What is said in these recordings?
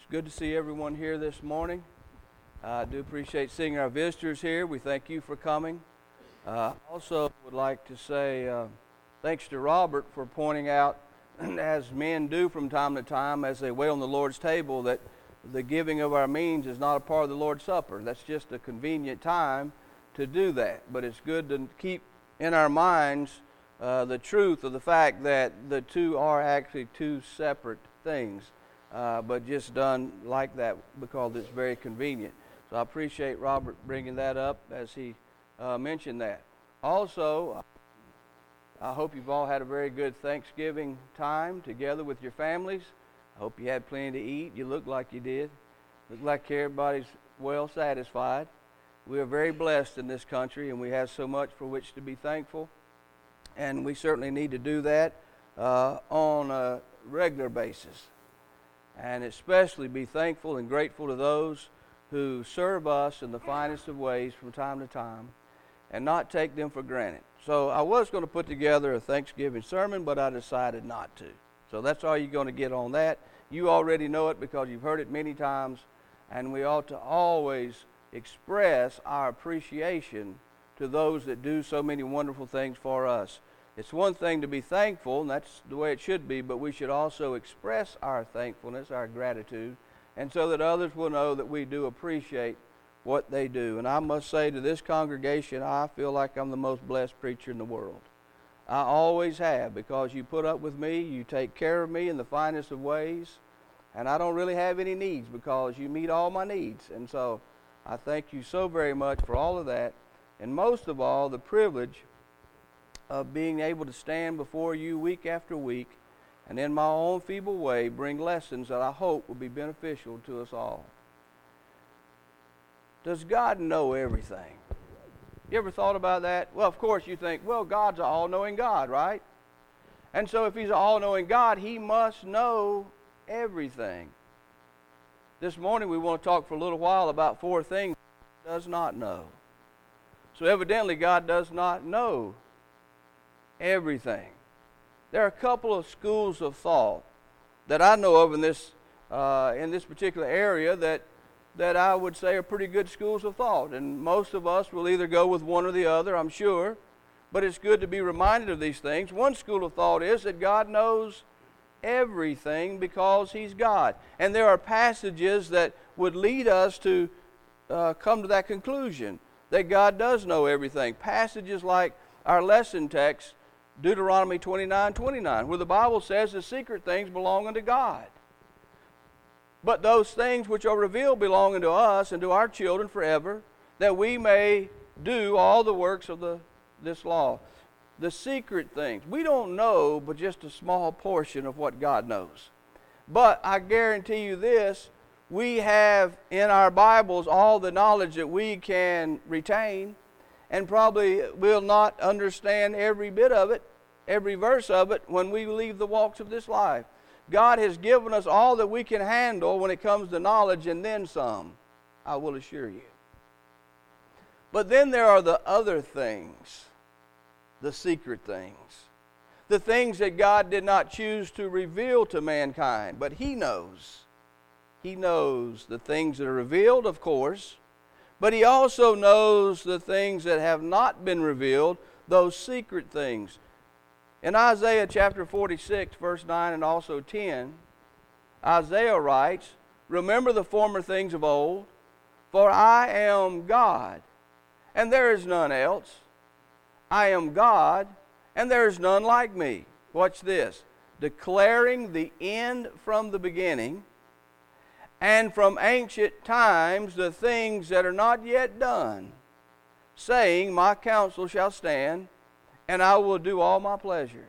good to see everyone here this morning. I do appreciate seeing our visitors here. We thank you for coming. Also would like to say thanks to Robert for pointing out, as men do from time to time as they wait on the Lord's table, that the giving of our means is not a part of the Lord's Supper. That's just a convenient time to do that. But it's good to keep in our minds the truth of the fact that the two are actually two separate things, but just done like that because it's very convenient. So I appreciate Robert bringing that up as he mentioned that. Also, I hope you've all had a very good Thanksgiving time together with your families. I hope you had plenty to eat. You look like you did. Look like everybody's well satisfied. We are very blessed in this country, and we have so much for which to be thankful. And we certainly need to do that on a regular basis. And especially be thankful and grateful to those who serve us in the finest of ways from time to time, and not take them for granted. So I was going to put together a Thanksgiving sermon, but I decided not to. So that's all you're going to get on that. You already know it because you've heard it many times, and we ought to always express our appreciation to those that do so many wonderful things for us. It's one thing to be thankful, and that's the way it should be, but we should also express our thankfulness, our gratitude, and so that others will know that we do appreciate what they do. And I must say to this congregation, I feel like I'm the most blessed preacher in the world. I always have, because you put up with me, you take care of me in the finest of ways, and I don't really have any needs because you meet all my needs. And so I thank you so very much for all of that, and most of all, the privilege of being able to stand before you week after week and in my own feeble way bring lessons that I hope will be beneficial to us all. Does God know everything? You ever thought about that? Well, of course you think, well, God's an all-knowing God, right? And so if He's an all-knowing God, He must know everything. This morning we want to talk for a little while about 4 things He does not know. So evidently God does not know everything. There are a couple of schools of thought that I know of in this particular area that I would say are pretty good schools of thought. And most of us will either go with one or the other, I'm sure. But it's good to be reminded of these things. One school of thought is that God knows everything because He's God. And there are passages that would lead us to come to that conclusion, that God does know everything. Passages like our lesson text, Deuteronomy 29:29, where the Bible says the secret things belong unto God. But those things which are revealed belong unto us and to our children forever, that we may do all the works of this law. The secret things. We don't know but just a small portion of what God knows. But I guarantee you this, we have in our Bibles all the knowledge that we can retain, and probably will not understand every bit of it, every verse of it, when we leave the walks of this life. God has given us all that we can handle when it comes to knowledge, and then some, I will assure you. But then there are the other things, the secret things, the things that God did not choose to reveal to mankind, but He knows. He knows the things that are revealed, of course, but He also knows the things that have not been revealed, those secret things. In Isaiah chapter 46, verse 9 and also 10, Isaiah writes, "Remember the former things of old, for I am God, and there is none else. I am God, and there is none like me." Watch this. "Declaring the end from the beginning, and from ancient times the things that are not yet done, saying, My counsel shall stand, and I will do all my pleasure."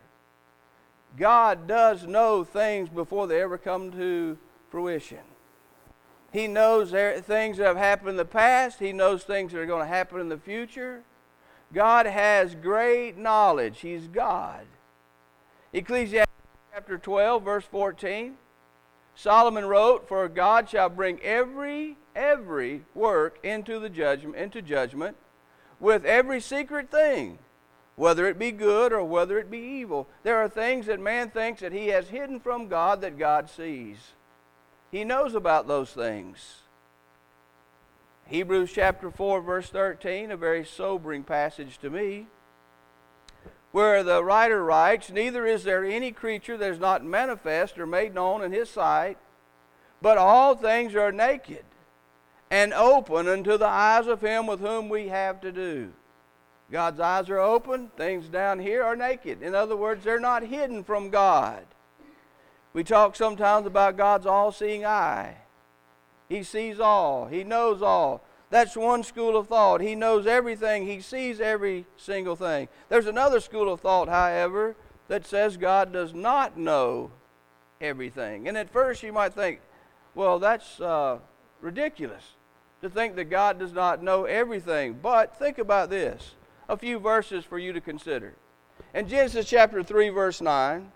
God does know things before they ever come to fruition. He knows things that have happened in the past. He knows things that are going to happen in the future. God has great knowledge. He's God. Ecclesiastes chapter 12, verse 14, Solomon wrote, "For God shall bring every work into judgment with every secret thing, whether it be good or whether it be evil." There are things that man thinks that he has hidden from God that God sees. He knows about those things. Hebrews chapter 4, verse 13, a very sobering passage to me, where the writer writes, "Neither is there any creature that is not manifest or made known in his sight, but all things are naked and open unto the eyes of him with whom we have to do." God's eyes are open. Things down here are naked. In other words, they're not hidden from God. We talk sometimes about God's all-seeing eye. He sees all. He knows all. That's one school of thought. He knows everything. He sees every single thing. There's another school of thought, however, that says God does not know everything. And at first you might think, well, that's ridiculous to think that God does not know everything. But think about this. A few verses for you to consider. In Genesis chapter 3, verse 9,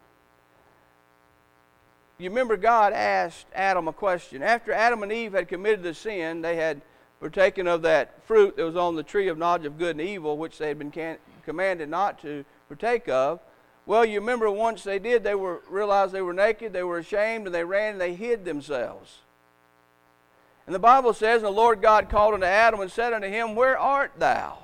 you remember God asked Adam a question. After Adam and Eve had committed the sin, they had partaken of that fruit that was on the tree of knowledge of good and evil, which they had been commanded not to partake of. Well, you remember once they did, they realized they were naked, they were ashamed, and they ran and they hid themselves. And the Bible says, "And the Lord God called unto Adam and said unto him, Where art thou?"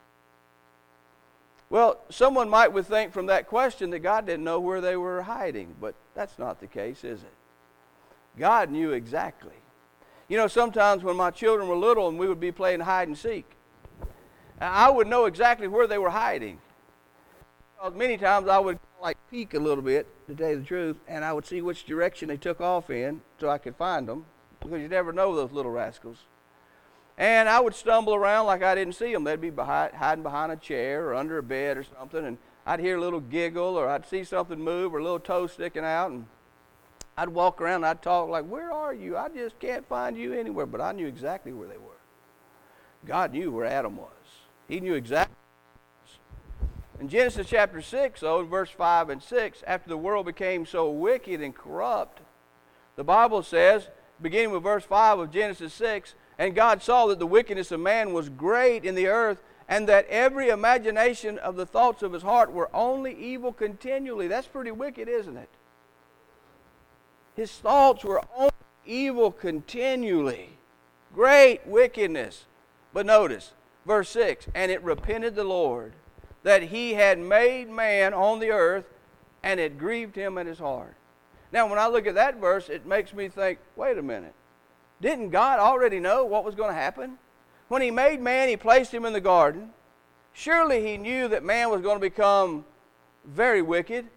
Well, someone might would think from that question that God didn't know where they were hiding, but that's not the case, is it? God knew exactly. You know, sometimes when my children were little and we would be playing hide and seek, I would know exactly where they were hiding. Many times I would peek a little bit, to tell you the truth, and I would see which direction they took off in so I could find them, because you never know those little rascals. And I would stumble around like I didn't see them. They'd be hiding behind a chair or under a bed or something, and I'd hear a little giggle, or I'd see something move, or a little toe sticking out, and I'd walk around and I'd talk like, "Where are you? I just can't find you anywhere." But I knew exactly where they were. God knew where Adam was. He knew exactly where he was. In Genesis chapter 6, though, in verse 5 and 6, after the world became so wicked and corrupt, the Bible says, beginning with verse 5 of Genesis 6, "And God saw that the wickedness of man was great in the earth, and that every imagination of the thoughts of his heart were only evil continually." That's pretty wicked, isn't it? His thoughts were only evil continually. Great wickedness. But notice, verse 6, "And it repented the Lord, that he had made man on the earth, and it grieved him at his heart." Now, when I look at that verse, it makes me think, wait a minute. Didn't God already know what was going to happen? When he made man, he placed him in the garden. Surely he knew that man was going to become very wicked.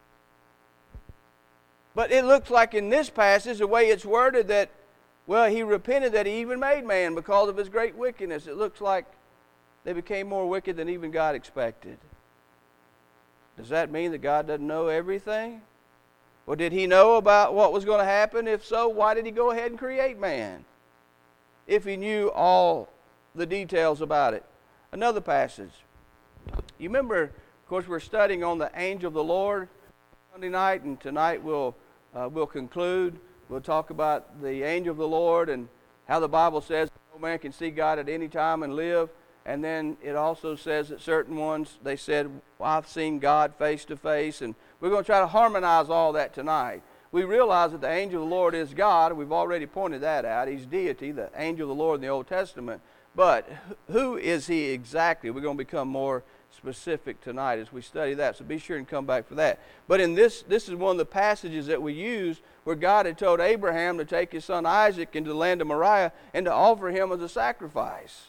But it looks like in this passage, the way it's worded, that, well, he repented that he even made man because of his great wickedness. It looks like they became more wicked than even God expected. Does that mean that God doesn't know everything? Well, did he know about what was going to happen? If so, why did he go ahead and create man? If he knew all the details about it. Another passage. You remember, of course, we're studying on the angel of the Lord Sunday night, and tonight we'll conclude. We'll talk about the angel of the Lord and how the Bible says no man can see God at any time and live. And then it also says that certain ones, they said, well, "I've seen God face to face." And we're going to try to harmonize all that tonight. We realize that the angel of the Lord is God. We've already pointed that out. He's deity, the angel of the Lord in the Old Testament. But who is he exactly? We're going to become more specific tonight as we study that. So be sure and come back for that. But in this is one of the passages that we use where God had told Abraham to take his son Isaac into the land of Moriah and to offer him as a sacrifice.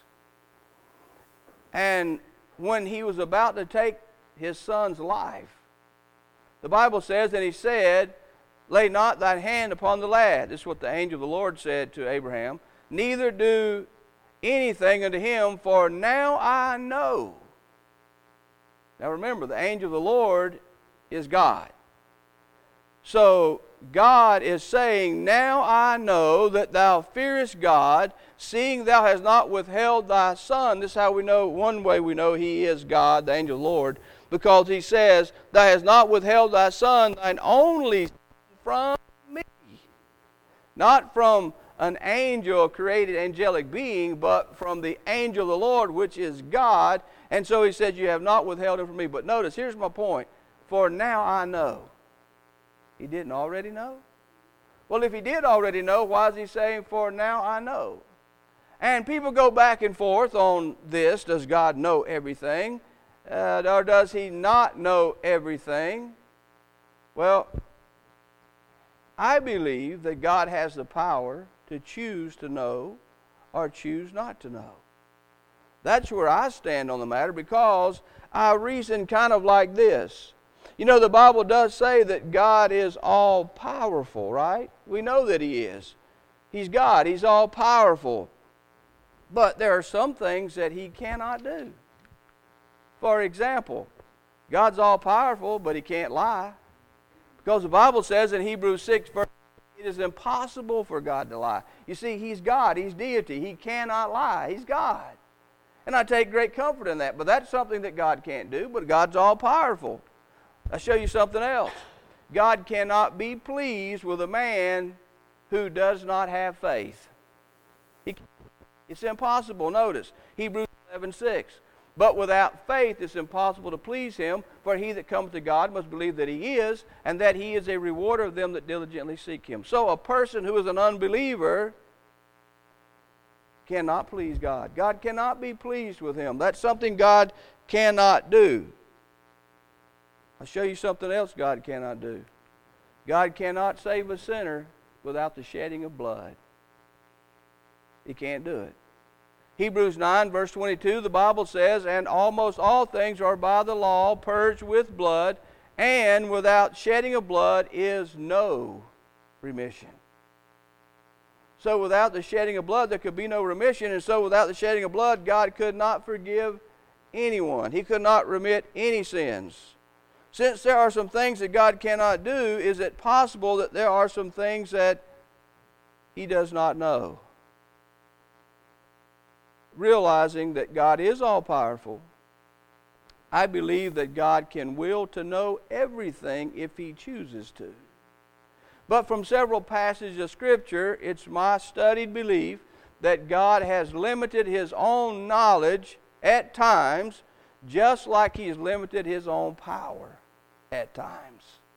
And when he was about to take his son's life, the Bible says, "And he said, Lay not thine hand upon the lad." This is what the angel of the Lord said to Abraham. "Neither do anything unto him, for now I know." Now remember, the angel of the Lord is God. So God is saying, "Now I know that thou fearest God, seeing thou hast not withheld thy son." This is how we know, one way we know he is God, the angel of the Lord, because he says, "Thou hast not withheld thy son, thine only son, from me." Not from an angel, a created angelic being, but from the angel of the Lord, which is God. And so he says, "You have not withheld him from me." But notice, here's my point. For now I know. He didn't already know? Well, if he did already know, why is he saying, for now I know? And people go back and forth on this. Does God know everything? Or does he not know everything? Well, I believe that God has the power to choose to know or choose not to know. That's where I stand on the matter, because I reason kind of like this. You know, the Bible does say that God is all-powerful, right? We know that he is. He's God. He's all-powerful. But there are some things that he cannot do. For example, God's all-powerful, but he can't lie. Because the Bible says in Hebrews 6, verse 8, it is impossible for God to lie. You see, he's God. He's deity. He cannot lie. He's God. And I take great comfort in that. But that's something that God can't do, but God's all-powerful. I'll show you something else. God cannot be pleased with a man who does not have faith. It's impossible. Notice, Hebrews 11:6. But without faith it's impossible to please him, for he that cometh to God must believe that he is, and that he is a rewarder of them that diligently seek him. So a person who is an unbeliever cannot please God. God cannot be pleased with him. That's something God cannot do. I'll show you something else God cannot do. God cannot save a sinner without the shedding of blood. He can't do it. Hebrews 9, verse 22, the Bible says, and almost all things are by the law purged with blood, and without shedding of blood is no remission. So without the shedding of blood, there could be no remission, and so without the shedding of blood, God could not forgive anyone. He could not remit any sins. Since there are some things that God cannot do, is it possible that there are some things that he does not know? Realizing that God is all-powerful, I believe that God can will to know everything if he chooses to. But from several passages of Scripture, it's my studied belief that God has limited his own knowledge at times, just like he's limited his own power at times.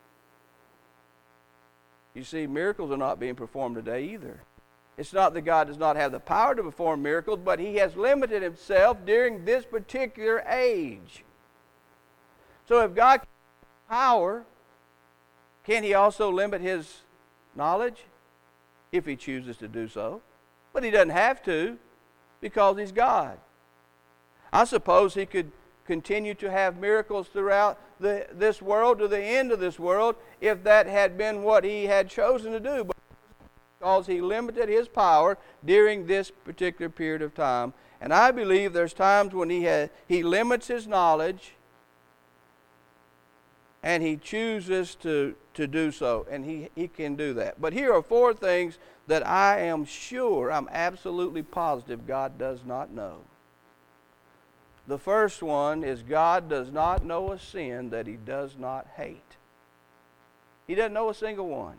You see, miracles are not being performed today either. It's not that God does not have the power to perform miracles, but he has limited himself during this particular age. So if God has power, can he also limit his knowledge? If he chooses to do so. But he doesn't have to, because he's God. I suppose he could continue to have miracles throughout this world to the end of this world if that had been what he had chosen to do. But because he limited his power during this particular period of time. And I believe there's times when he limits his knowledge and he chooses to do so, and he can do that. But here are 4 things that I am sure, I'm absolutely positive God does not know. The first one is God does not know a sin that he does not hate. He doesn't know a single one.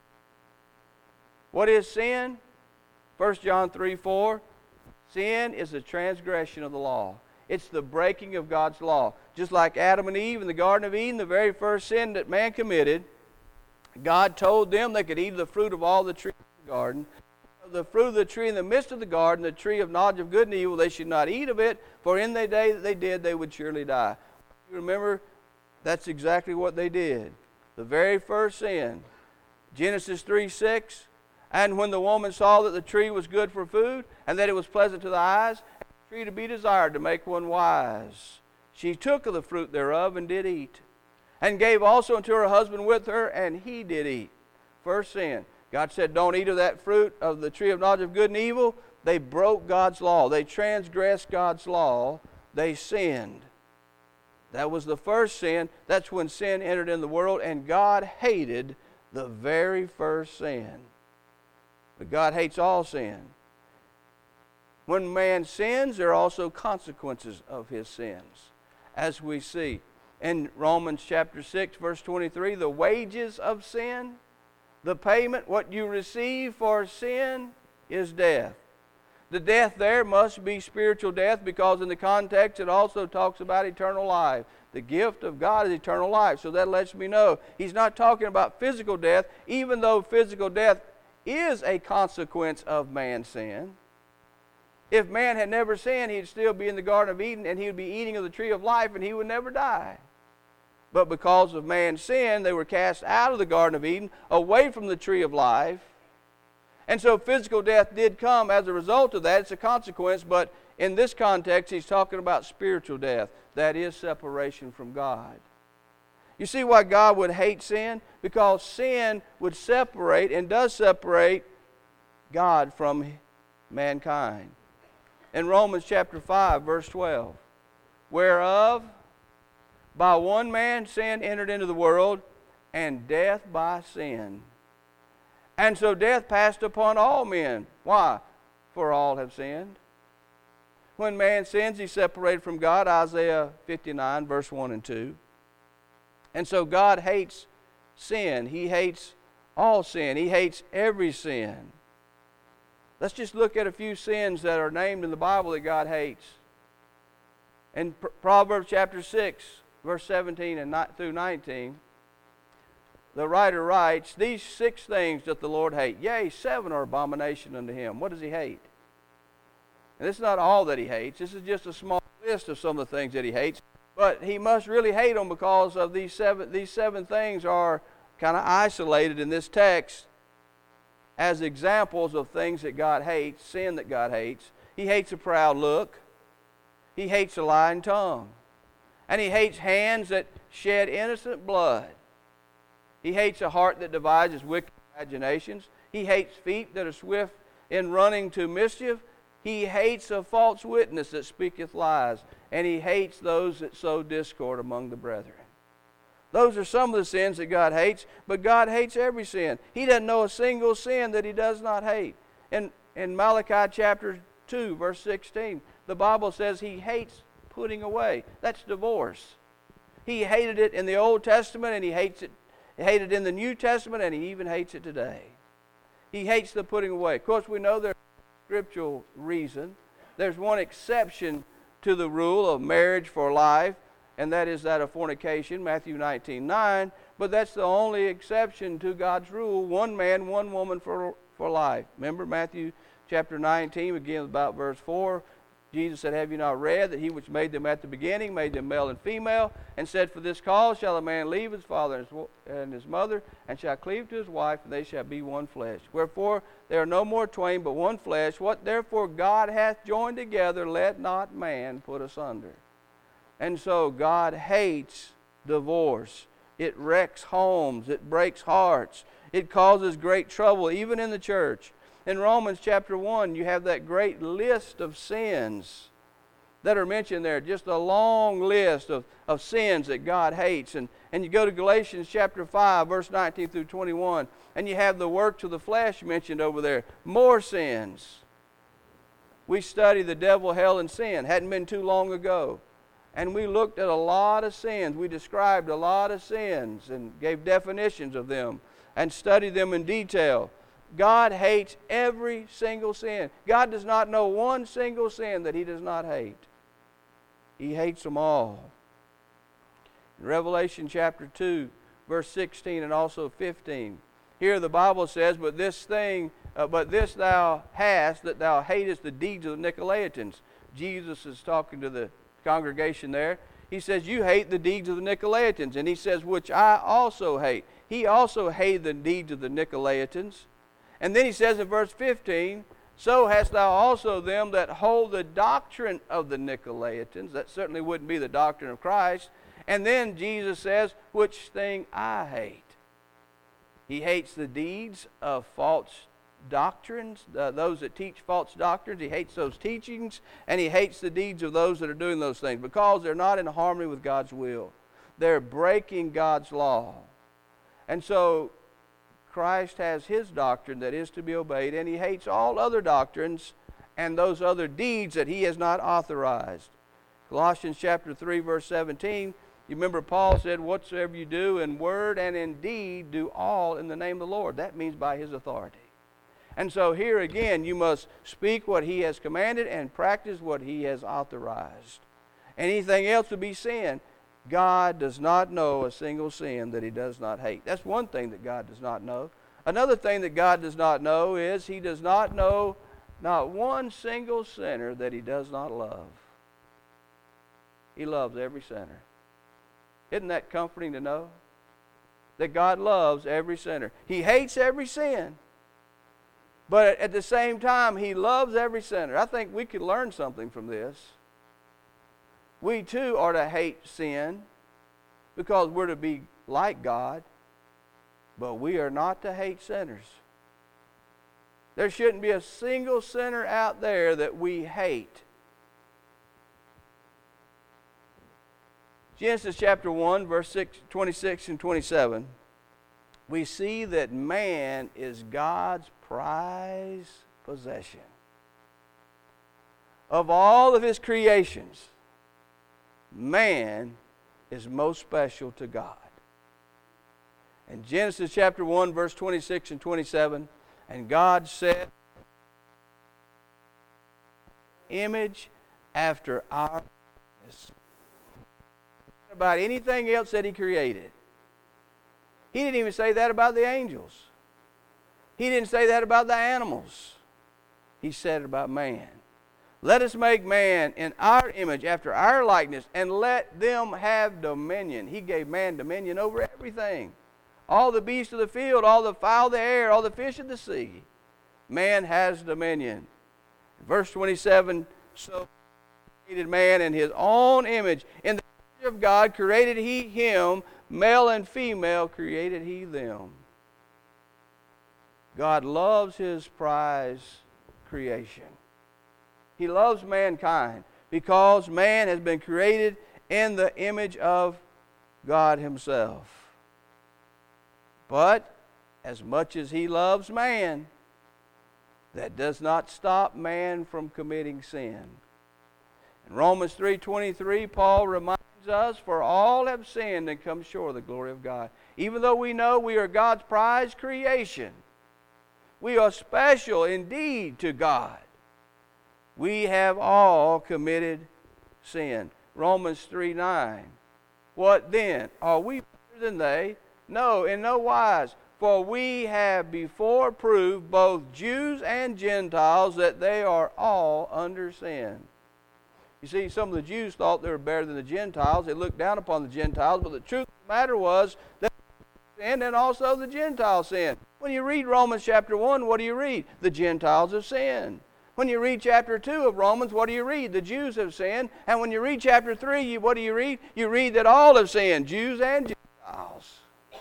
What is sin? 1 John 3:4. Sin is a transgression of the law. It's the breaking of God's law. Just like Adam and Eve in the Garden of Eden, the very first sin that man committed, God told them they could eat of the fruit of all the trees of the garden. The fruit of the tree in the midst of the garden, the tree of knowledge of good and evil, they should not eat of it, for in the day that they did, they would surely die. You remember, that's exactly what they did. The very first sin. Genesis 3:6. And when the woman saw that the tree was good for food, and that it was pleasant to the eyes, and the tree to be desired to make one wise, she took of the fruit thereof and did eat, and gave also unto her husband with her, and he did eat. First sin. God said, don't eat of that fruit of the tree of knowledge of good and evil. They broke God's law. They transgressed God's law. They sinned. That was the first sin. That's when sin entered in the world, and God hated the very first sin. But God hates all sin. When man sins, there are also consequences of his sins, as we see. In Romans chapter 6, verse 23, the wages of sin, the payment, what you receive for sin, is death. The death there must be spiritual death, because in the context it also talks about eternal life. The gift of God is eternal life. So that lets me know he's not talking about physical death, even though physical death is a consequence of man's sin. If man had never sinned, he'd still be in the Garden of Eden, and he would be eating of the tree of life, and he would never die. But because of man's sin, they were cast out of the Garden of Eden, away from the tree of life. And so physical death did come as a result of that. It's a consequence, but in this context, he's talking about spiritual death. That is separation from God. You see why God would hate sin? Because sin would separate, and does separate, God from mankind. In Romans chapter 5, verse 12, whereof by one man sin entered into the world, and death by sin. And so death passed upon all men. Why? For all have sinned. When man sins, he's separated from God, Isaiah 59, verse 1 and 2. And so God hates sin. He hates all sin. He hates every sin. Let's just look at a few sins that are named in the Bible that God hates. In Proverbs chapter 6, verse 17 and through 19, the writer writes, these 6 things doth the Lord hate. Yea, 7 are abomination unto him. What does he hate? And this is not all that he hates. This is just a small list of some of the things that he hates. But he must really hate them, because of these seven things are kind of isolated in this text as examples of things that God hates, sin that God hates. He hates a proud look. He hates a lying tongue. And he hates hands that shed innocent blood. He hates a heart that devises wicked imaginations. He hates feet that are swift in running to mischief. He hates a false witness that speaketh lies. And he hates those that sow discord among the brethren. Those are some of the sins that God hates, but God hates every sin. He doesn't know a single sin that he does not hate. In Malachi chapter 2, verse 16, the Bible says he hates putting away. That's divorce. He hated it in the Old Testament, and he hated it in the New Testament, and he even hates it today. He hates the putting away. Of course, we know there's a scriptural reason. There's one exception to the rule of marriage for life, and that is that of fornication, Matthew 19:9. But that's the only exception to God's rule, one man, one woman for life. Remember Matthew chapter 19, again about verse 4. Jesus said, have you not read that he which made them at the beginning made them male and female, and said, for this cause shall a man leave his father and his mother, and shall cleave to his wife, and they shall be one flesh. Wherefore there are no more twain, but one flesh. What therefore God hath joined together, let not man put asunder. And so God hates divorce. It wrecks homes. It breaks hearts. It causes great trouble, even in the church. In Romans chapter 1, you have that great list of sins that are mentioned there. Just a long list of sins that God hates. And you go to Galatians chapter 5, verse 19 through 21, and you have the works of the flesh mentioned over there. More sins. We study the devil, hell, and sin. Hadn't been too long ago. And we looked at a lot of sins. We described a lot of sins and gave definitions of them and studied them in detail. God hates every single sin. God does not know one single sin that he does not hate. He hates them all. In Revelation chapter 2, verse 16 and also 15, here the Bible says, but this thou hast, that thou hatest the deeds of the Nicolaitans. Jesus is talking to the congregation there. He says, you hate the deeds of the Nicolaitans. And he says, which I also hate. He also hated the deeds of the Nicolaitans. And then he says in verse 15, so hast thou also them that hold the doctrine of the Nicolaitans. That certainly wouldn't be the doctrine of Christ. And then Jesus says, which thing I hate. He hates the deeds of false doctrines, those that teach false doctrines. He hates those teachings, and he hates the deeds of those that are doing those things, because they're not in harmony with God's will. They're breaking God's law. And so Christ has his doctrine that is to be obeyed, and he hates all other doctrines and those other deeds that he has not authorized. Colossians chapter 3, verse 17, you remember Paul said, whatsoever you do in word and in deed, do all in the name of the Lord. That means by his authority. And so here again, you must speak what He has commanded and practice what He has authorized. Anything else would be sin. God does not know a single sin that He does not hate. That's one thing that God does not know. Another thing that God does not know is He does not know not one single sinner that He does not love. He loves every sinner. Isn't that comforting to know? That God loves every sinner. He hates every sin. But at the same time, He loves every sinner. I think we could learn something from this. We too are to hate sin because we're to be like God, but we are not to hate sinners. There shouldn't be a single sinner out there that we hate. Genesis chapter 1, verse 26 and 27, we see that man is God's prized possession. Of all of His creations, man is most special to God. In Genesis chapter 1, verse 26 and 27, and God said, image after our likeness. About anything else that He created. He didn't even say that about the angels. He didn't say that about the animals. He said it about man. Let us make man in our image, after our likeness, and let them have dominion. He gave man dominion over everything. All the beasts of the field, all the fowl of the air, all the fish of the sea. Man has dominion. Verse 27, so created man in His own image. In the image of God created He him, male and female created He them. God loves His prized creation. He loves mankind because man has been created in the image of God Himself. But as much as He loves man, that does not stop man from committing sin. In Romans 3:23, Paul reminds us, for all have sinned and come short of the glory of God. Even though we know we are God's prized creation, we are special indeed to God. We have all committed sin. Romans 3:9. What then? Are we better than they? No, in no wise. For we have before proved, both Jews and Gentiles, that they are all under sin. You see, some of the Jews thought they were better than the Gentiles. They looked down upon the Gentiles, but the truth of the matter was that they sinned and also the Gentiles sinned. When you read Romans chapter 1, what do you read? The Gentiles have sinned. When you read chapter 2 of Romans, what do you read? The Jews have sinned. And when you read chapter 3, what do you read? You read that all have sinned, Jews and Gentiles.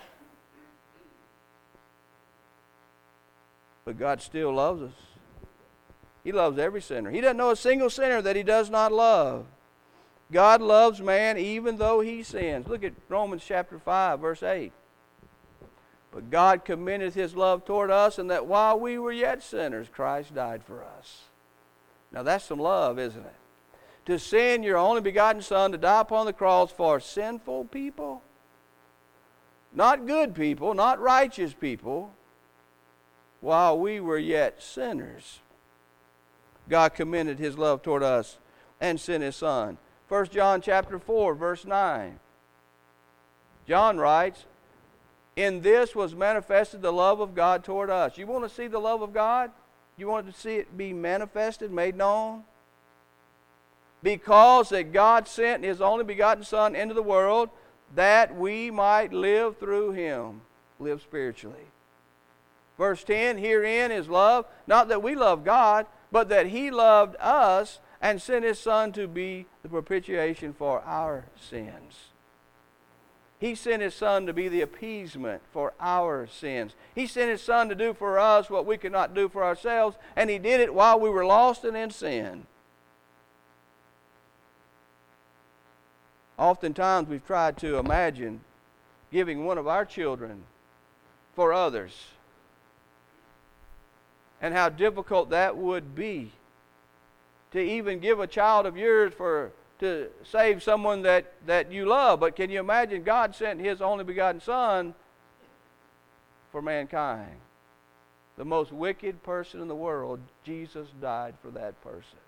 But God still loves us. He loves every sinner. He doesn't know a single sinner that He does not love. God loves man even though he sins. Look at Romans chapter 5, verse 8. But God commendeth His love toward us, and that while we were yet sinners, Christ died for us. Now that's some love, isn't it? To send your only begotten Son to die upon the cross for sinful people. Not good people, not righteous people. While we were yet sinners, God commended His love toward us and sent His Son. 1 John chapter 4, verse 9. John writes, in this was manifested the love of God toward us. You want to see the love of God? You want to see it be manifested, made known? Because that God sent His only begotten Son into the world that we might live through Him, live spiritually. Verse 10, herein is love, not that we love God, but that He loved us and sent His Son to be the propitiation for our sins. He sent His Son to be the appeasement for our sins. He sent His Son to do for us what we could not do for ourselves, and He did it while we were lost and in sin. Oftentimes we've tried to imagine giving one of our children for others, and how difficult that would be to even give a child of yours to save someone that you love. But can you imagine God sent His only begotten Son for mankind? the most wicked person in the world, Jesus died for that person.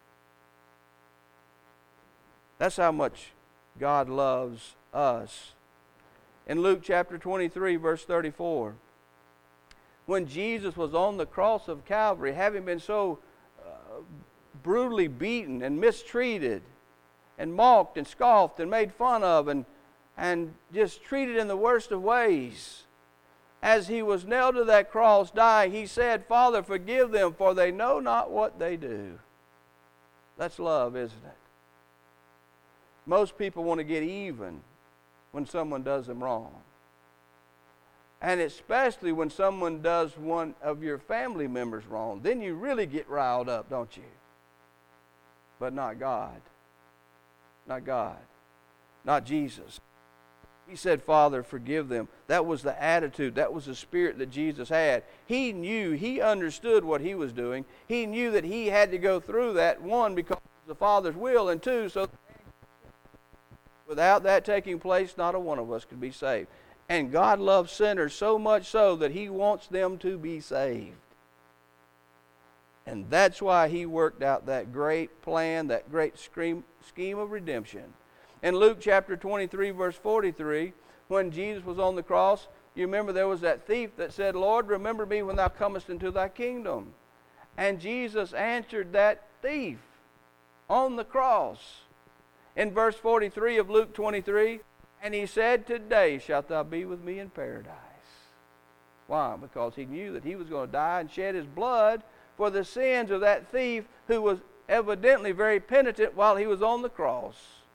That's how much God loves us. In Luke chapter 23, verse 34, when Jesus was on the cross of Calvary, having been so brutally beaten and mistreated and mocked and scoffed and made fun of and just treated in the worst of ways, as he was nailed to that cross dying, he said, Father, forgive them, for they know not what they do. That's love, isn't it? Most people want to get even when someone does them wrong. And especially when someone does one of your family members wrong. Then you really get riled up, don't you? But not God. Not God. Not Jesus. He said, Father, forgive them. That was the attitude. That was the spirit that Jesus had. He knew, he understood what he was doing. He knew that he had to go through that, one, because of the Father's will, and two, so without that taking place, not a one of us could be saved. And God loves sinners so much so that he wants them to be saved. And that's why he worked out that great plan, that great scheme of redemption. In Luke chapter 23, verse 43, when Jesus was on the cross, you remember there was that thief that said, Lord, remember me when thou comest into thy kingdom. And Jesus answered that thief on the cross. In verse 43 of Luke 23, and he said, today shalt thou be with me in paradise. Why? Because he knew that he was going to die and shed his blood for the sins of that thief who was evidently very penitent while he was on the cross.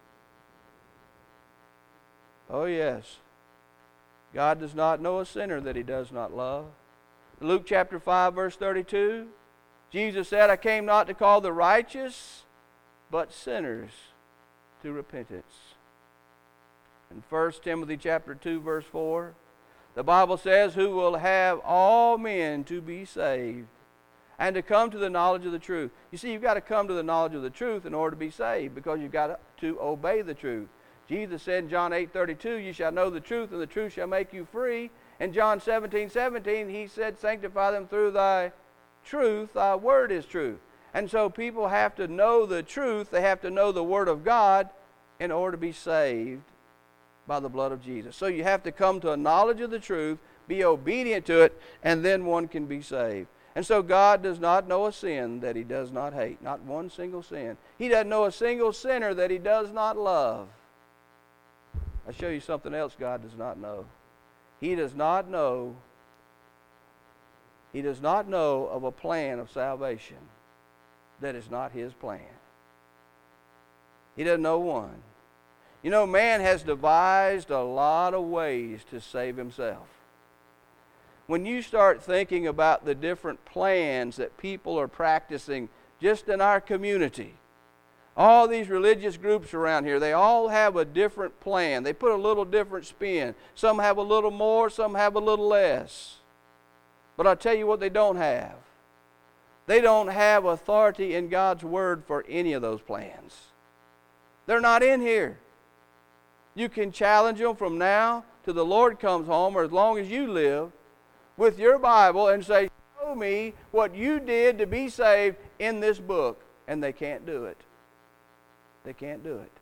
Oh yes, God does not know a sinner that he does not love. Luke chapter 5, verse 32, Jesus said, I came not to call the righteous, but sinners to repentance. In 1 Timothy chapter 2, verse 4, the Bible says, who will have all men to be saved and to come to the knowledge of the truth. You see, you've got to come to the knowledge of the truth in order to be saved, because you've got to obey the truth. Jesus said in John 8:32, you shall know the truth, and the truth shall make you free. In John 17:17, he said, sanctify them through thy truth, thy word is truth. And so people have to know the truth, they have to know the Word of God in order to be saved by the blood of Jesus. So you have to come to a knowledge of the truth, be obedient to it, and then one can be saved. And so God does not know a sin that he does not hate, not one single sin. He doesn't know a single sinner that he does not love. I'll show you something else God does not know. He does not know of a plan of salvation that is not his plan. He doesn't know one. You know, man has devised a lot of ways to save himself. When you start thinking about the different plans that people are practicing just in our community, all these religious groups around here, they all have a different plan. They put a little different spin. Some have a little more, some have a little less. But I'll tell you what they don't have. They don't have authority in God's Word for any of those plans. They're not in here. You can challenge them from now till the Lord comes home, or as long as you live, with your Bible and say, show me what you did to be saved in this book. And they can't do it. They can't do it.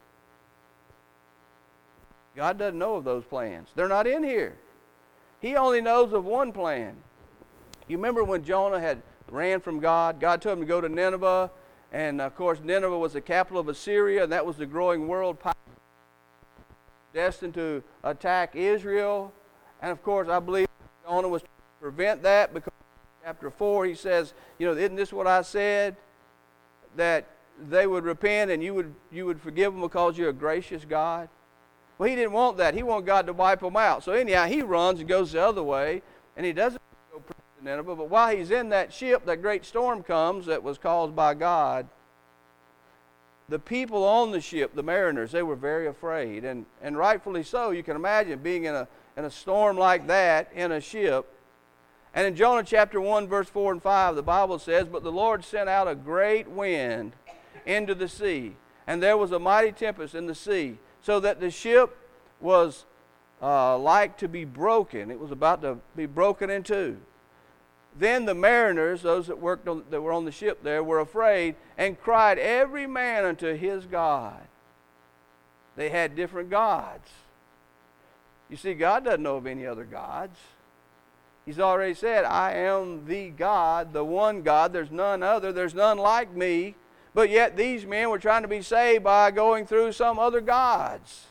God doesn't know of those plans. They're not in here. He only knows of one plan. You remember when Jonah had ran from God? God told him to go to Nineveh. And of course, Nineveh was the capital of Assyria, and that was the growing world power destined to attack Israel. And of course, I believe Jonah was trying to prevent that, because in chapter 4 he says, you know, isn't this what I said? That they would repent and you would forgive them because you're a gracious God. Well, he didn't want that. He wanted God to wipe them out. So anyhow, he runs and goes the other way, and he doesn't go preach to Nineveh. But while he's in that ship, that great storm comes that was caused by God. The people on the ship, the mariners, they were very afraid, and rightfully so. You can imagine being in a storm like that in a ship. And in Jonah chapter 1, verse 4 and 5, the Bible says, but the Lord sent out a great wind into the sea, and there was a mighty tempest in the sea, so that the ship was like to be broken. It was about to be broken in two. Then the mariners, those that were on the ship there, were afraid and cried every man unto his God. They had different gods. You see, God doesn't know of any other gods. He's already said, I am the God, the one God. There's none other. There's none like me. But yet these men were trying to be saved by going through some other gods.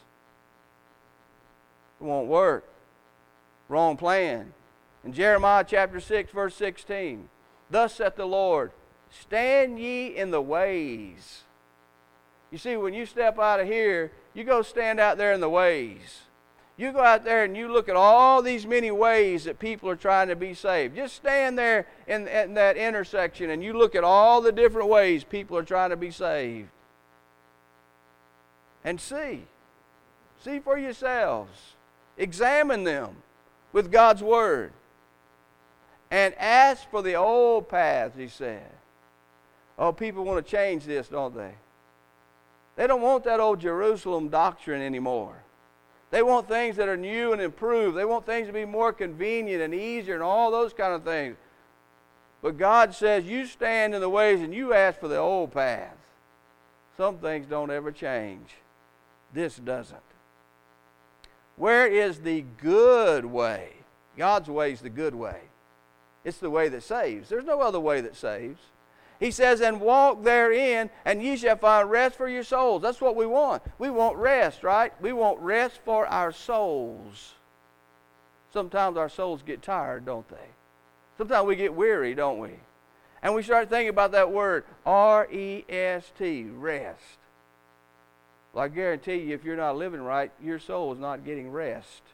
It won't work. Wrong plan. In Jeremiah chapter 6, verse 16, thus saith the Lord, stand ye in the ways. You see, when you step out of here, you go stand out there in the ways. You go out there and you look at all these many ways that people are trying to be saved. Just stand there in that intersection and you look at all the different ways people are trying to be saved. And see. See for yourselves. Examine them with God's Word. And ask for the old paths, he said. Oh, people want to change this, don't they? They don't want that old Jerusalem doctrine anymore. They want things that are new and improved. They want things to be more convenient and easier and all those kind of things. But God says, you stand in the ways and you ask for the old path. Some things don't ever change. This doesn't. Where is the good way? God's way is the good way. It's the way that saves. There's no other way that saves. He says, and walk therein, and ye shall find rest for your souls. That's what we want. We want rest, right? We want rest for our souls. Sometimes our souls get tired, don't they? Sometimes we get weary, don't we? And we start thinking about that word, R-E-S-T, rest. Well, I guarantee you, if you're not living right, your soul is not getting rest.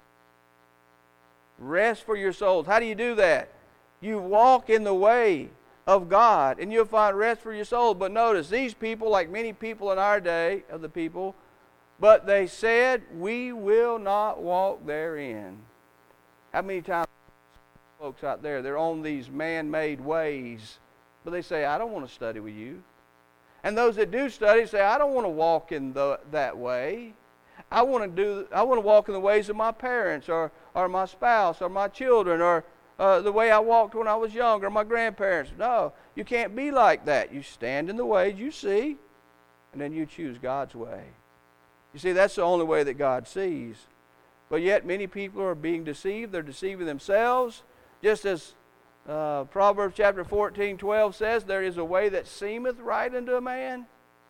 Rest for your souls. How do you do that? You walk in the way of God, and you'll find rest for your soul. But notice, these people, like many people in our day of the people, but they said, we will not walk therein. How many times folks out there, they're on these man-made ways, but they say, I don't want to study with you. And those that do study say, I don't want to walk in that way. I want to walk in the ways of my parents, or my spouse, or my children, or the way I walked when I was younger, my grandparents. No, you can't be like that. You stand in the ways you see, and then you choose God's way. You see, that's the only way that God sees. But yet many people are being deceived. They're deceiving themselves. Just as Proverbs chapter 14:12 says, there is a way that seemeth right unto a man.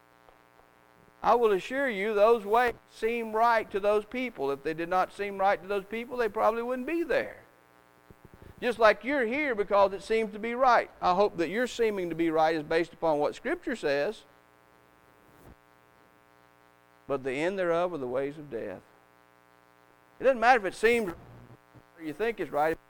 I will assure you those ways seem right to those people. If they did not seem right to those people, they probably wouldn't be there. Just like you're here because it seems to be right. I hope that your seeming to be right is based upon what Scripture says. But the end thereof are the ways of death. It doesn't matter if it seems or you think it's right.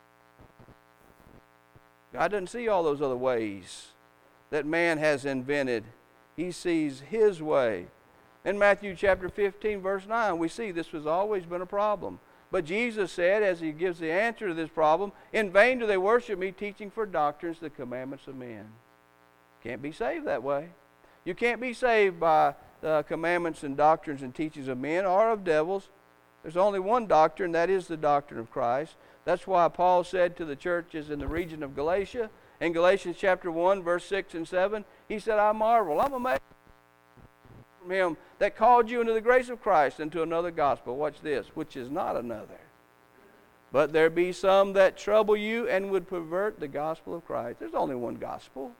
God doesn't see all those other ways that man has invented. He sees His way. In Matthew chapter 15, verse 9, we see this has always been a problem. But Jesus said, as He gives the answer to this problem, in vain do they worship me, teaching for doctrines the commandments of men. Can't be saved that way. You can't be saved by the commandments and doctrines and teachings of men or of devils. There's only one doctrine, that is the doctrine of Christ. That's why Paul said to the churches in the region of Galatia, in Galatians chapter 1, verse 6 and 7, he said, I marvel, I'm amazed from Him that called you into the grace of Christ into another gospel. Watch this, which is not another. But there be some that trouble you and would pervert the gospel of Christ. There's only one gospel.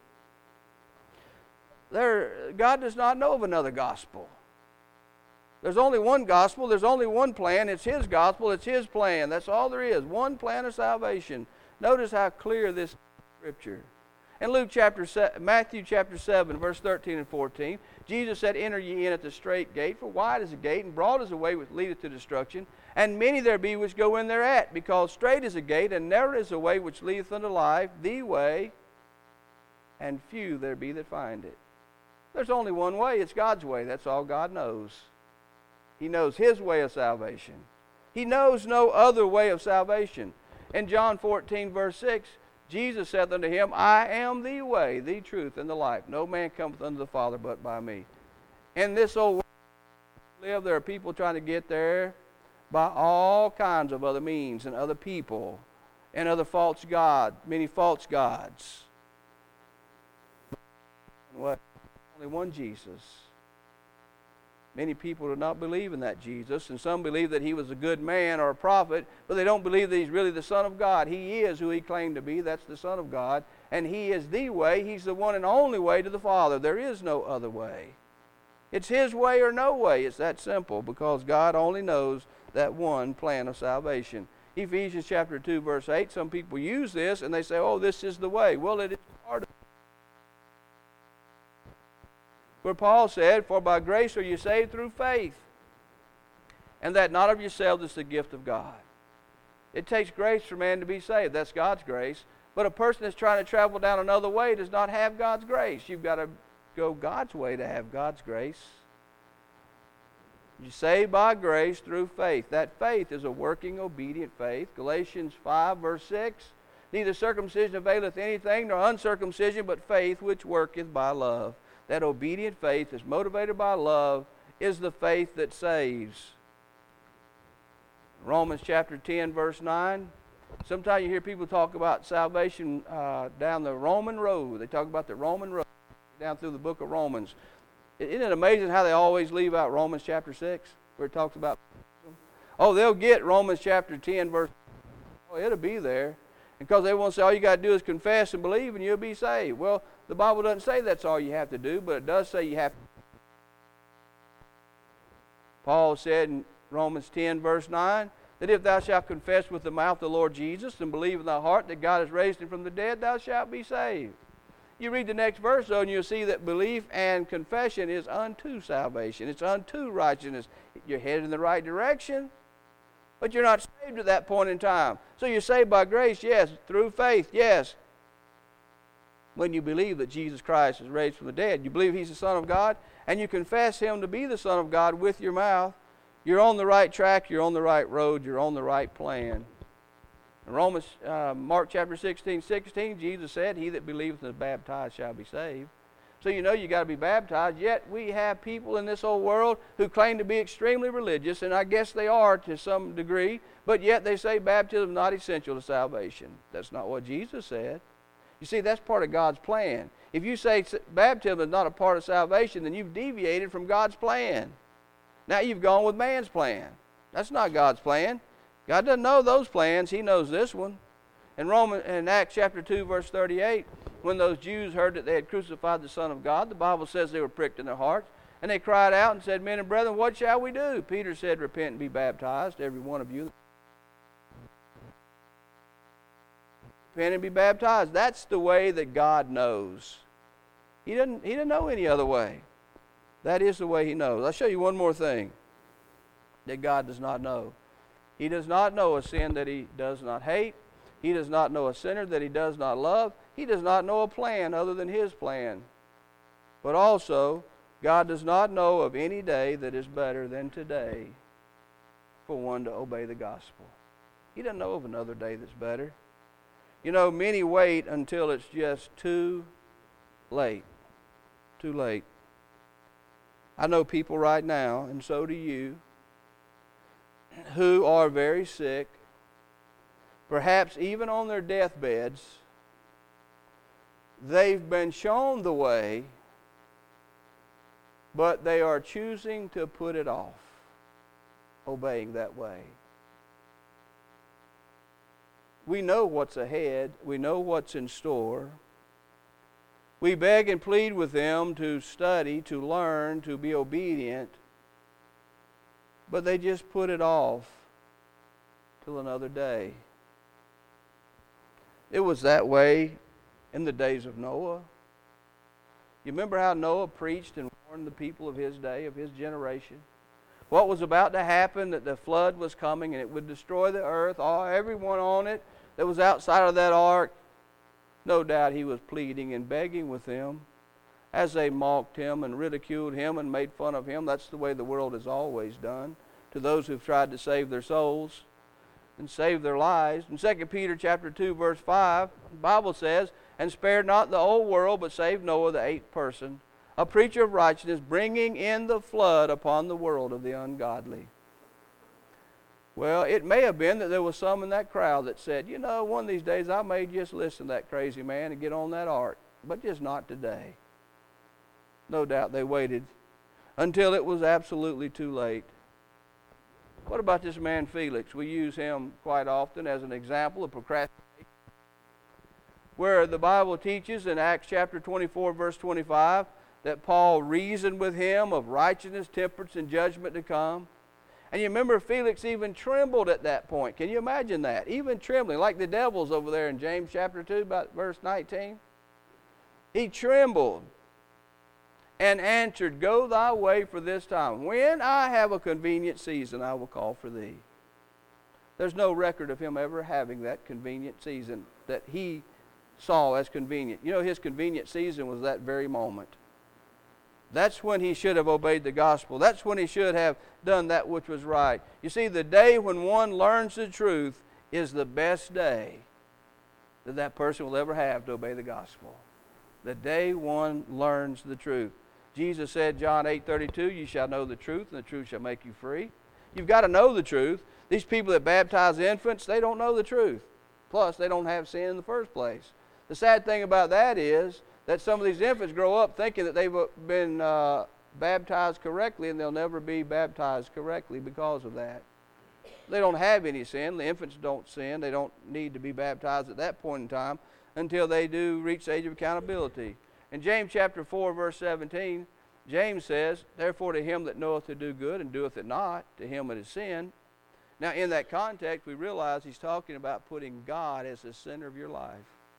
God does not know of another gospel. There's only one gospel. There's only one plan. It's His gospel. It's His plan. That's all there is. One plan of salvation. Notice how clear this Scripture. In Matthew chapter 7, verse 13 and 14, Jesus said, enter ye in at the strait gate, for wide is the gate, and broad is the way which leadeth to destruction, and many there be which go in thereat, because strait is the gate, and narrow is the way which leadeth unto life, the way, and few there be that find it. There's only one way. It's God's way. That's all God knows. He knows His way of salvation. He knows no other way of salvation. In John 14, verse 6, Jesus saith unto him, I am the way, the truth, and the life. No man cometh unto the Father but by me. In this old world we live, there are people trying to get there by all kinds of other means and other people. and other false gods, many false gods. What? Only one Jesus. Many people do not believe in that Jesus, and some believe that he was a good man or a prophet, but they don't believe that he's really the Son of God. He is who he claimed to be. That's the Son of God, and he is the way. He's the one and only way to the Father. There is no other way. It's his way or no way. It's that simple, because God only knows that one plan of salvation. Ephesians chapter 2, verse 8, some people use this and they say, oh, this is the way. Well, it is part of it. Where Paul said, for by grace are you saved through faith, and that not of yourselves is the gift of God. It takes grace for man to be saved. That's God's grace. But a person that's trying to travel down another way does not have God's grace. You've got to go God's way to have God's grace. You're saved by grace through faith. That faith is a working, obedient faith. Galatians 5, verse 6, neither circumcision availeth anything, nor uncircumcision, but faith which worketh by love. That obedient faith is motivated by love, is the faith that saves. Romans chapter 10, verse 9. Sometimes you hear people talk about salvation down the Roman road. They talk about the Roman road down through the book of Romans. Isn't it amazing how they always leave out Romans chapter 6, where it talks about, oh, they'll get Romans chapter 10, verse, oh, it'll be there. Because they want to say all you got to do is confess and believe and you'll be saved. Well, the Bible doesn't say that's all you have to do, but it does say you have to. Paul said in Romans 10, verse 9, that if thou shalt confess with the mouth the Lord Jesus and believe in thy heart that God has raised him from the dead, thou shalt be saved. You read the next verse, though, and you'll see that belief and confession is unto salvation. It's unto righteousness. You're headed in the right direction, but you're not saved at that point in time. So you're saved by grace, yes. Through faith, yes. When you believe that Jesus Christ is raised from the dead, you believe he's the Son of God, and you confess him to be the Son of God with your mouth, you're on the right track, you're on the right road, you're on the right plan. In Mark chapter 16, Jesus said, he that believeth and is baptized shall be saved. So you know you got to be baptized. Yet we have people in this old world who claim to be extremely religious, and I guess they are to some degree, but yet they say baptism is not essential to salvation. That's not what Jesus said. You see, that's part of God's plan. If you say baptism is not a part of salvation, then you've deviated from God's plan. Now you've gone with man's plan. That's not God's plan. God doesn't know those plans. He knows this one. In Acts chapter 2, verse 38, when those Jews heard that they had crucified the Son of God, the Bible says they were pricked in their hearts, and they cried out and said, men and brethren, what shall we do? Peter said, repent and be baptized, every one of you. Repent and be baptized. That's the way that God knows. He doesn't know any other way. That is the way he knows. I'll show you one more thing that God does not know. He does not know a sin that he does not hate. He does not know a sinner that he does not love. He does not know a plan other than his plan. But also, God does not know of any day that is better than today for one to obey the gospel. He doesn't know of another day that's better. You know, many wait until it's just too late. Too late. I know people right now, and so do you, who are very sick, perhaps even on their deathbeds. They've been shown the way, but they are choosing to put it off, obeying that way. We know what's ahead. We know what's in store. We beg and plead with them to study, to learn, to be obedient, but they just put it off till another day. It was that way in the days of Noah. You remember how Noah preached and warned the people of his day, of his generation? What was about to happen, that the flood was coming and it would destroy the earth, everyone on it that was outside of that ark. No doubt he was pleading and begging with them as they mocked him and ridiculed him and made fun of him. That's the way the world has always done to those who've tried to save their souls and save their lives. In 2 Peter chapter 2, verse 5, the Bible says, and spared not the whole world, but saved Noah, the eighth person, a preacher of righteousness, bringing in the flood upon the world of the ungodly. Well, it may have been that there was some in that crowd that said, you know, one of these days I may just listen to that crazy man and get on that ark, but just not today. No doubt they waited until it was absolutely too late. What about this man Felix? We use him quite often as an example of procrastination, where the Bible teaches in Acts chapter 24, verse 25, that Paul reasoned with him of righteousness, temperance, and judgment to come. And you remember Felix even trembled at that point. Can you imagine that? Even trembling, like the devils over there in James chapter 2, about verse 19. He trembled and answered, Go thy way for this time. When I have a convenient season, I will call for thee. There's no record of him ever having that convenient season that he saw as convenient. You know, his convenient season was that very moment. That's when he should have obeyed the gospel. That's when he should have done that which was right. You see, the day when one learns the truth is the best day that that person will ever have to obey the gospel. The day one learns the truth. Jesus said, John 8:32, you shall know the truth, and the truth shall make you free. You've got to know the truth. These people that baptize infants, they don't know the truth. Plus, they don't have sin in the first place. The sad thing about that is that some of these infants grow up thinking that they've been baptized correctly, and they'll never be baptized correctly because of that. They don't have any sin. The infants don't sin. They don't need to be baptized at that point in time until they do reach the age of accountability. In James chapter 4, verse 17, James says, Therefore to him that knoweth to do good and doeth it not, to him it is sin. Now in that context, we realize he's talking about putting God as the center of your life.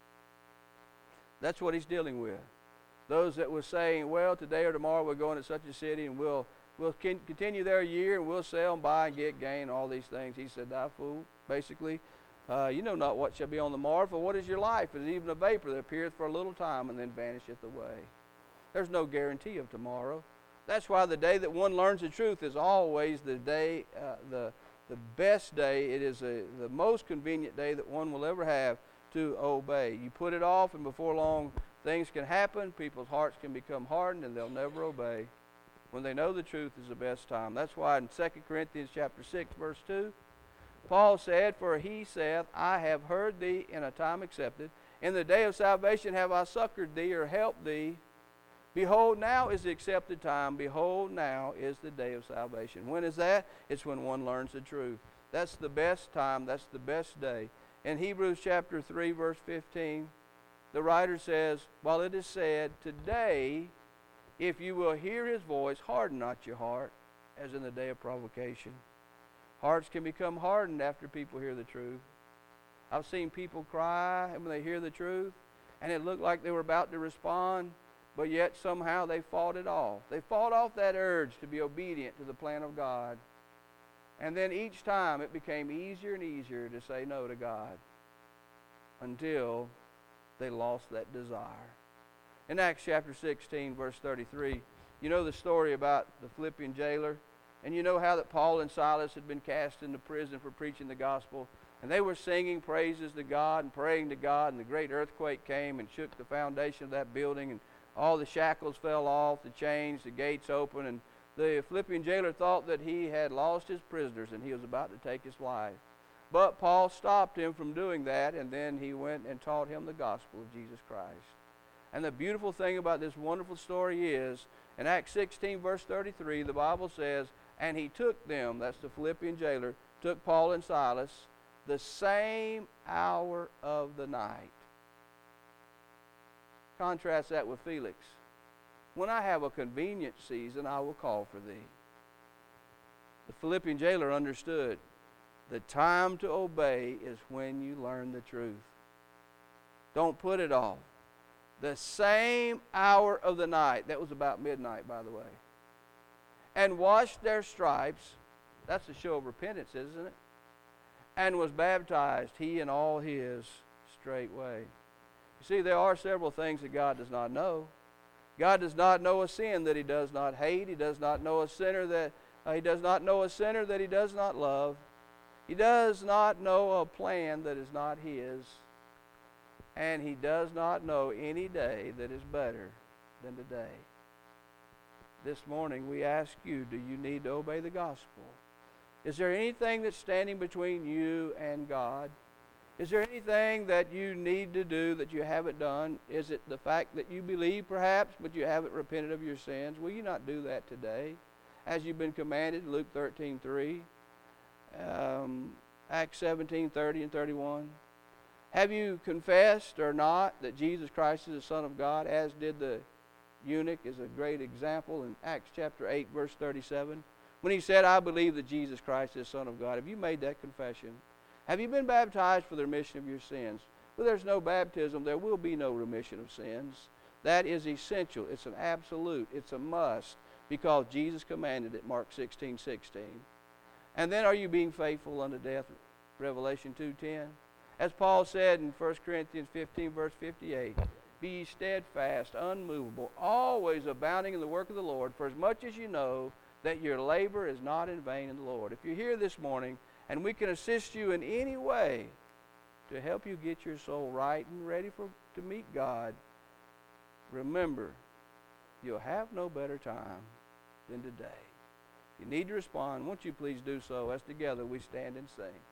That's what he's dealing with. Those that were saying, well, today or tomorrow we're going to such a city and we'll continue there a year and we'll sell and buy and get gain, all these things. He said, thou fool, basically, you know not what shall be on the morrow, for what is your life? It is even a vapor that appeareth for a little time and then vanisheth away. There's no guarantee of tomorrow. That's why the day that one learns the truth is always the day, the best day. It is the most convenient day that one will ever have to obey. You put it off, and before long, things can happen. People's hearts can become hardened, and they'll never obey. When they know the truth is the best time. That's why in 2 Corinthians chapter 6, verse 2, Paul said, For he saith, I have heard thee in a time accepted. In the day of salvation have I succored thee, or helped thee. Behold, now is the accepted time. Behold, now is the day of salvation. When is that? It's when one learns the truth. That's the best time. That's the best day. In Hebrews chapter 3, verse 15, the writer says, While it is said, Today, if you will hear his voice, harden not your heart, as in the day of provocation. Hearts can become hardened after people hear the truth. I've seen people cry when they hear the truth, and it looked like they were about to respond, but yet somehow they fought it off. They fought off that urge to be obedient to the plan of God. And then each time it became easier and easier to say no to God until they lost that desire. In Acts chapter 16, verse 33, you know the story about the Philippian jailer, and you know how that Paul and Silas had been cast into prison for preaching the gospel, and they were singing praises to God and praying to God, and the great earthquake came and shook the foundation of that building, and all the shackles fell off, the chains, the gates opened, and the Philippian jailer thought that he had lost his prisoners and he was about to take his life. But Paul stopped him from doing that, and then he went and taught him the gospel of Jesus Christ. And the beautiful thing about this wonderful story is, in Acts 16, verse 33, the Bible says, And he took them, that's the Philippian jailer, took Paul and Silas, the same hour of the night. Contrast that with Felix. When I have a convenient season, I will call for thee. The Philippian jailer understood the time to obey is when you learn the truth. Don't put it off. The same hour of the night, that was about midnight, by the way, and washed their stripes, that's a show of repentance, isn't it? And was baptized, he and all his, straightway. You see, there are several things that God does not know. God does not know a sin that he does not hate. He does not know a sinner that he does not know a sinner that he does not love. He does not know a plan that is not his. And he does not know any day that is better than today. This morning we ask you, do you need to obey the gospel? Is there anything that's standing between you and God? Is there anything that you need to do that you haven't done? Is it the fact that you believe perhaps, but you haven't repented of your sins? Will you not do that today? As you've been commanded, Luke 13:3, Acts 17:30 and 31. Have you confessed or not that Jesus Christ is the Son of God, as did the eunuch, is a great example in Acts chapter 8, verse 37. When he said, I believe that Jesus Christ is the Son of God. Have you made that confession? Have you been baptized for the remission of your sins? Well, there's no baptism. There will be no remission of sins. That is essential. It's an absolute. It's a must, because Jesus commanded it, Mark 16:16. And then, are you being faithful unto death? Revelation 2:10. As Paul said in 1 Corinthians 15, verse 58, be ye steadfast, unmovable, always abounding in the work of the Lord, for as much as you know that your labor is not in vain in the Lord. If you're here this morning and we can assist you in any way to help you get your soul right and ready to meet God, remember, you'll have no better time than today. If you need to respond, won't you please do so as together we stand and sing.